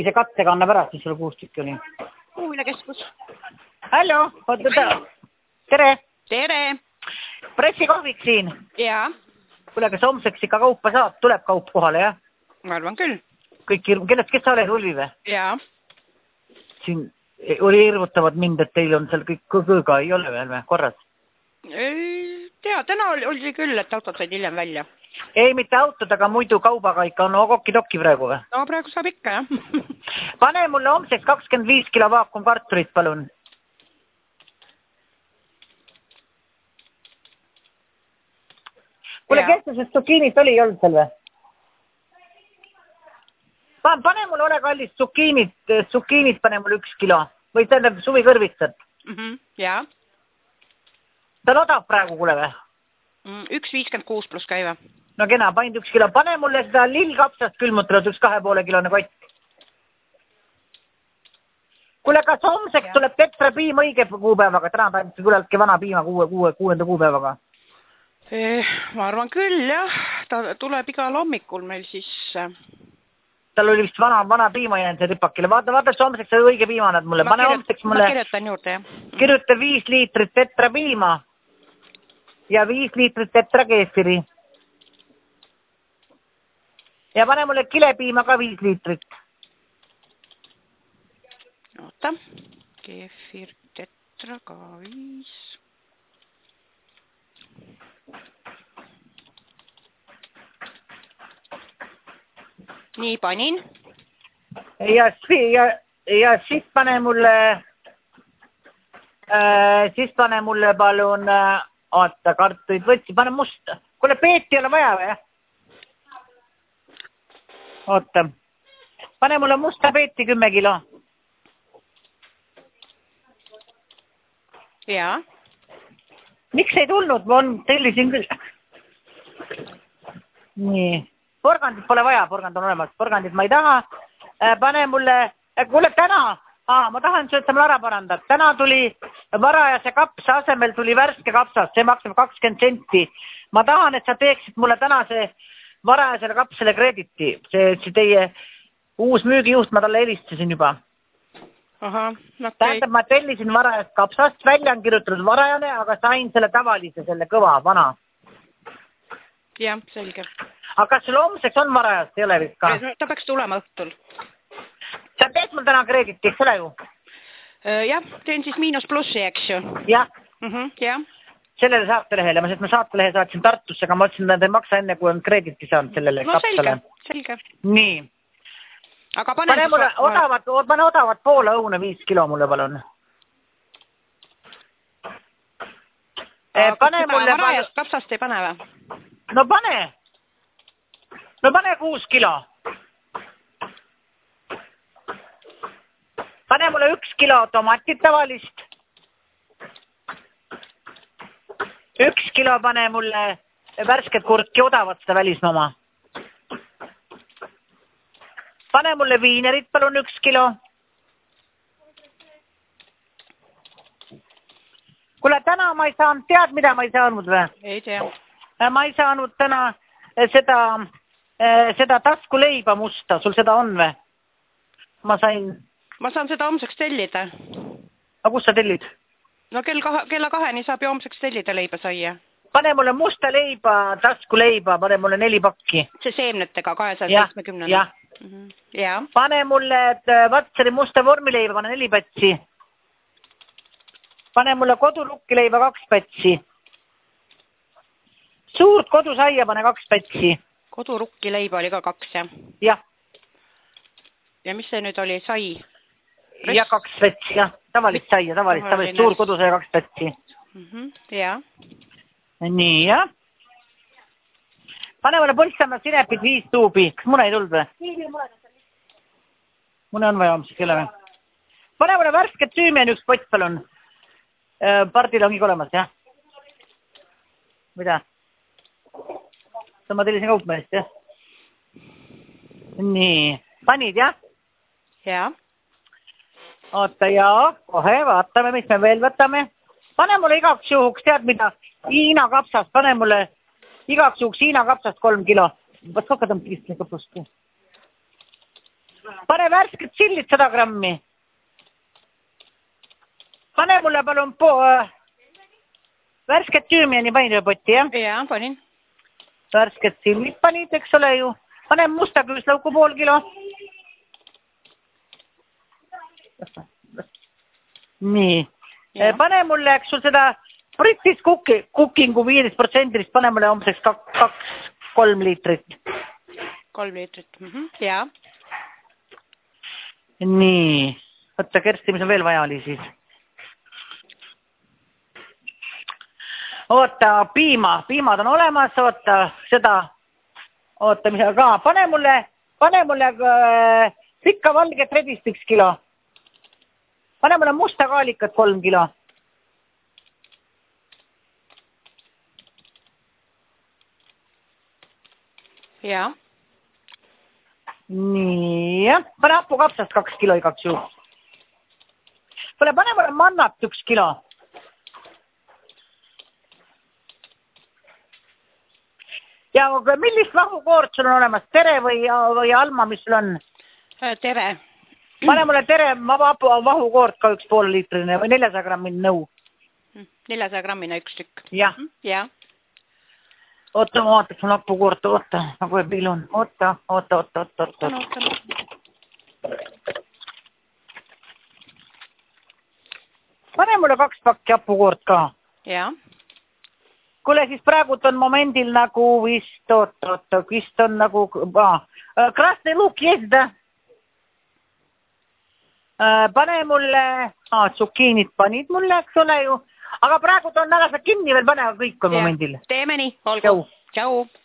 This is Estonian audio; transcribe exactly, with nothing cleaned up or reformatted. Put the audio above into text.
see kattega annab ära, siis sul kuus tükki oli. Kuulekeskus. Hallo, oota, tere. Tere. Pressikohvik siin. Jaa. Kuule, kas homseks ikka kaupa saab, tuleb kaup kohale, jah? Ma arvan küll. Kõik hirm, kellest, kes sa oled, Ulvi või? Jaa. Siin oli hirmutavad mind, et teil on seal kõik kõõga, ei ole veel või, korras? Ei tea, täna oli, oli küll, et autod said hiljem välja. Ei, mitte autod, aga muidu kaubaga ikka on kokki-tokki praegu või? No praegu saab ikka, jah. Pane mulle homseks kakskümmend viis kilo vaakum kartulit, palun. Kuule, kes see zucchiinit oli, ei olnud seal või? Pane mulle ole kallist zucchiinit, zucchiinit pane mulle üks kilo. Või tähendab suvi kõrvitsad. Mm -hmm, jaa. Ta on odav praegu, kuule või? üks viiskümmend kuus pluss käive. No kena, panin üks kilo. Pane mulle seda lillkapsast külmutanud üks kahe poole kilone kott. Kuule, kas homseks ja. Tuleb Tetra piim õige kuupäevaga? Täna ta küllaltki vana piima kuue, kuue, kuuenda kuupäevaga. Eh, ma arvan küll, jah. Ta tuleb igal hommikul meil siis. Tal oli vist vana, vana piima jäänud see ripakile. Vaata, vaata, see homseks see õige piima nad mulle. Ma, Pane kirjut, homseks mulle. Ma kirjutan juurde, jah. Kirjuta viis liitrit Tetra piima. Ja viis liitrit Tetra keefiri. Ja pane mulle kilepiima ka viis liitrit. Oota. Keefir Tetra ka viis. Nii, panin. Ja, ja, ja siis pane mulle äh, siis pane mulle palun äh, oota, kartuid võtsi, pane musta. Kuule, peeti ei ole vaja või? Oota. Pane mulle musta peeti kümme kilo. Jaa. Miks ei tulnud? Ma on tellisin küll. Nii. Porgandit pole vaja, porgand on olemas. Porgandit ma ei taha. Pane mulle, kuule täna, aa, ma tahan seda, et sa mulle ära parandad. Täna tuli varajase kapsa asemel tuli värske kapsas, see maksab kakskümmend senti. Ma tahan, et sa teeksid mulle täna see varajasele kapsale krediti. See, see teie uus müügijuht, ma talle helistasin juba. Aha, okei. Tähendab, ma tellisin varajast kapsast, välja on kirjutatud varajane, aga sain selle tavalise, selle kõva, vana. Jah, selge. Aga kas sul homseks on varajast, ei ole vist ka? Ta peaks tulema õhtul. Sa teed mul täna krediti, eks ole ju? Jah, teen siis miinus plussi, eks ju? Jah. Mm -hmm, jah. Sellele saatelehele, sest ma saatelehe saatsin Tartusse, aga ma otsin, et nad ei maksa enne, kui on krediti saanud sellele no, kapsale. Selge, selge. Nii. Aga pane, pane mulle odavat, pane odavat poole õune viis kilo mulle, palun. Aga pane mulle varajast kapsast ei pane või? No pane. No pane kuus kilo. Pane mulle üks kilo tomatit tavalist. Üks kilo pane mulle värsket kurki, odavat seda välismama. Pane mulle viinerit, palun üks kilo. Kuule, täna ma ei saanud, tead, mida ma ei saanud või? Ei tea. Ma ei saanud täna seda, seda taskuleiba musta, sul seda on või? Ma sain... Ma saan seda homseks tellida. Aga kus sa tellid? No kell kahe, kella kaheni saab ju homseks tellida leiba saia. Pane mulle musta leiba, taskuleiba, pane mulle neli pakki. See seemnetega kahesaja seitsmekümne. Jah, mm -hmm. ja. Pane mulle Vatsari musta vormileiba, pane neli pätsi. Pane mulle kodurukkileiba kaks pätsi. Suurt kodusaia pane kaks pätsi. Kodurukkileiba oli ka kaks, jah? Jah. Ja mis see nüüd oli, sai? Rest? Ja kaks pätsi, jah. Tavalist saia, tavalist, tavalist suur kodusaia kaks pätsi. Mm -hmm. Ja. Nii, jah. Pane mulle Põltsamaa sinepid viis tuubi. Kas mune ei tulnud või? Mune on vaja homseks, ei ole või? Pane mulle värsket süümi on üks pott, palun. Pardil on kõik olemas, jah? Mida? See ma tellisin kaupmeest, jah? Nii. Panid, jah? Ja. Oota, jaa. Kohe, vaatame, mis me veel võtame. Pane mulle igaks juhuks, tead mida? Hiina kapsast, pane mulle igaks juhuks Hiina kapsast kolm kilo. Vas hakka tõmb kistli kõpust. pane värsked tšillid sada grammi. Pane mulle palun po... Värsked tüümiani panid potti, jah? Jaa, panin. Värsked tšillid panid, eks ole ju. Pane musta küüslauku pool kilo. Nii. Ja. Pane mulle, eks sul seda British cookingu viisteist protsendilist, pane mulle umbseks kaks kolm liitrit. kolm liitrit, mhm, jaa. Nii. Võtta Kersti, mis on veel vaja oli siis? Oota, piima. Piimad on olemas, oota, seda. Oota, mis ka. Pane mulle, pane mulle äh, pikka valget redist üks kilo. Pane mulle musta kaalikat kolm kilo. Jaa. Nii, jah. Pane hapukapsast kaks kilo igaks juu. Pane, pane mulle mannat üks kilo. Ja millist vahukoort sul on olemas? Tere või, või Alma, mis sul on? Tere. Pane mulle tere vahukoort ka üks pool liitrine või neljasaja grammine nõu. neljasaja grammine üks tükk. Jah. Jah. Oota, ma vaataks mul hapukoort, oota, nagu ei pilun. Oota, oota, oota, oota, oota. Pane mulle kaks pakki hapukoort ka. Jah. Kuule, siis praegult on momendil nagu vist, oot, oot, vist on nagu, krasne luk jesda. Pane mulle, tsukiinid panid mulle, eks ole ju, aga praegult on näga sa kinni veel, pane kõik on momendil. Teeme nii, olgu. Tšau.